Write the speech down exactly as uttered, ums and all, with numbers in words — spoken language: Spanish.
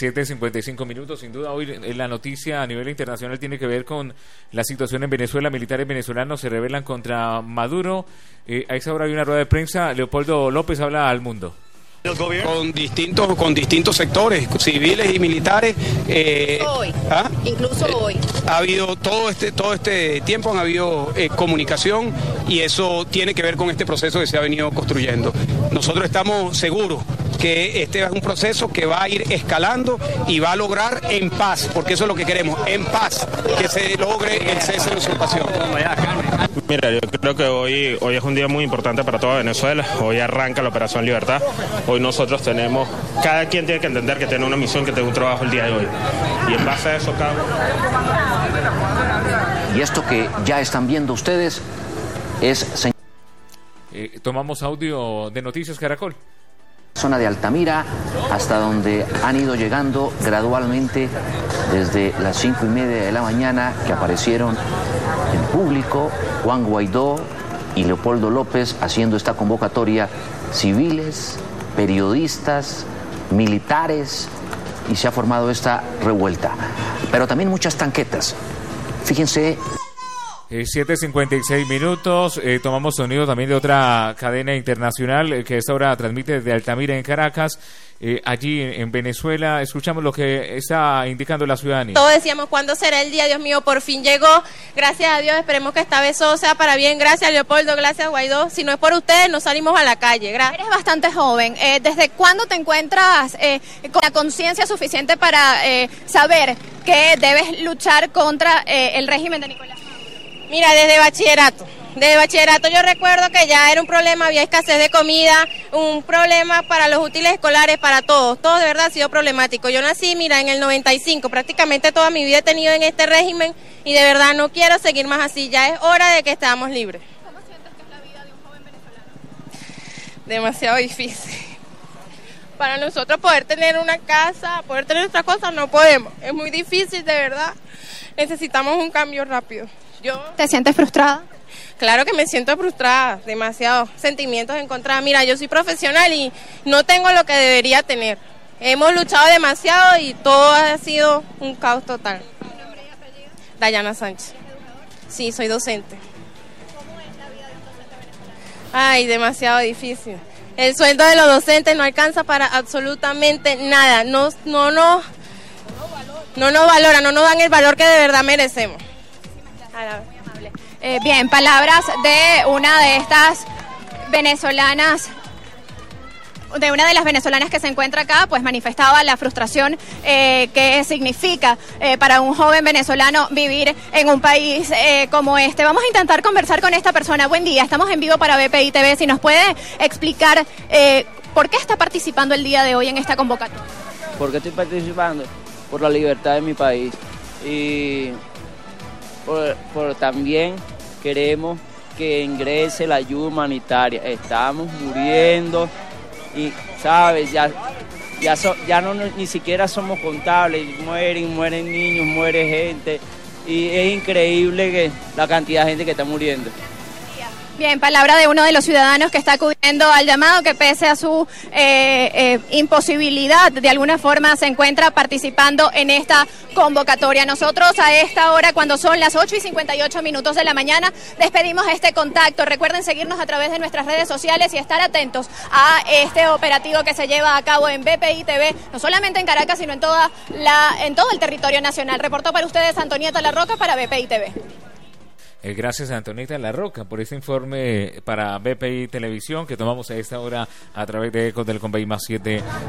siete cincuenta y cinco minutos. Sin duda hoy la noticia a nivel internacional tiene que ver con la situación en Venezuela. Militares venezolanos se rebelan contra Maduro. Eh, a esa hora hay una rueda de prensa. Leopoldo López habla al mundo. Con distintos, con distintos sectores, civiles y militares. Eh, hoy, ¿ah? incluso eh, hoy. Ha habido todo este, todo este tiempo, han habido eh, comunicación y eso tiene que ver con este proceso que se ha venido construyendo. Nosotros estamos seguros que este es un proceso que va a ir escalando y va a lograr en paz, porque eso es lo que queremos, en paz, que se logre el cese de la usurpación. Mira, yo creo que hoy, hoy es un día muy importante para toda Venezuela. Hoy arranca la Operación Libertad. Hoy nosotros tenemos, cada quien tiene que entender que tiene una misión, que tiene un trabajo el día de hoy. Y en base a eso, cada Y esto que ya están viendo ustedes es... Eh, tomamos audio de Noticias Caracol. Zona de Altamira, hasta donde han ido llegando gradualmente desde las cinco y media de la mañana, que aparecieron en público Juan Guaidó y Leopoldo López haciendo esta convocatoria, civiles, periodistas, militares, y se ha formado esta revuelta. Pero también muchas tanquetas. Fíjense. Eh, siete cincuenta y seis minutos, eh, tomamos sonido también de otra cadena internacional eh, que a esta hora transmite desde Altamira en Caracas, eh, allí en, en Venezuela. Escuchamos lo que está indicando la ciudadanía. Todos decíamos, ¿cuándo será el día? Dios mío, por fin llegó. Gracias a Dios, esperemos que esta vez todo sea para bien. Gracias, Leopoldo, gracias, Guaidó. Si no es por ustedes, no salimos a la calle. Gracias. Eres bastante joven. Eh, ¿Desde cuándo te encuentras eh, con la conciencia suficiente para eh, saber que debes luchar contra eh, el régimen de Nicolás? Mira, desde bachillerato, desde bachillerato yo recuerdo que ya era un problema, había escasez de comida, un problema para los útiles escolares, para todos, todo de verdad ha sido problemático. Yo nací, mira, en el noventa y cinco, prácticamente toda mi vida he tenido en este régimen y de verdad no quiero seguir más así, ya es hora de que estemos libres. ¿Cómo sientes que es la vida de un joven venezolano? Demasiado difícil. Para nosotros poder tener una casa, poder tener otras cosas, no podemos, es muy difícil de verdad, necesitamos un cambio rápido. Yo, ¿Te sientes frustrada? Claro que me siento frustrada, demasiados sentimientos encontrados. Mira, yo soy profesional y no tengo lo que debería tener. Hemos luchado demasiado y todo ha sido un caos total. ¿Nombre y apellido? Dayana Sánchez. Sí, soy docente. ¿Cómo es la vida de un docente venezolano? Ay, demasiado difícil. El sueldo de los docentes no alcanza para absolutamente nada. No, no, no, no nos valora, no nos dan el valor que de verdad merecemos. Muy amable. Eh, bien, palabras de una de estas venezolanas, de una de las venezolanas que se encuentra acá, pues manifestaba la frustración eh, que significa eh, para un joven venezolano vivir en un país eh, como este. Vamos a intentar conversar con esta persona. Buen día, estamos en vivo para B P I T V. Si nos puede explicar eh, por qué está participando el día de hoy en esta convocatoria. ¿Por qué estoy participando? Por la libertad de mi país. Y por, por también queremos que ingrese la ayuda humanitaria. Estamos muriendo y, ¿sabes? Ya, ya, so, ya no ni siquiera somos contables. Mueren, mueren niños, muere gente. Y es increíble que la cantidad de gente que está muriendo. Bien, palabra de uno de los ciudadanos que está acudiendo al llamado, que pese a su eh, eh, imposibilidad, de alguna forma se encuentra participando en esta convocatoria. Nosotros a esta hora, cuando son las ocho y cincuenta y ocho minutos de la mañana, despedimos este contacto. Recuerden seguirnos a través de nuestras redes sociales y estar atentos a este operativo que se lleva a cabo en B P I T V, no solamente en Caracas, sino en, toda la, en todo el territorio nacional. Reportó para ustedes Antonieta La Roca para B P I T V. Eh, gracias a Antonieta La Roca por este informe para B P I Televisión que tomamos a esta hora a través de Ecos del Convey más siete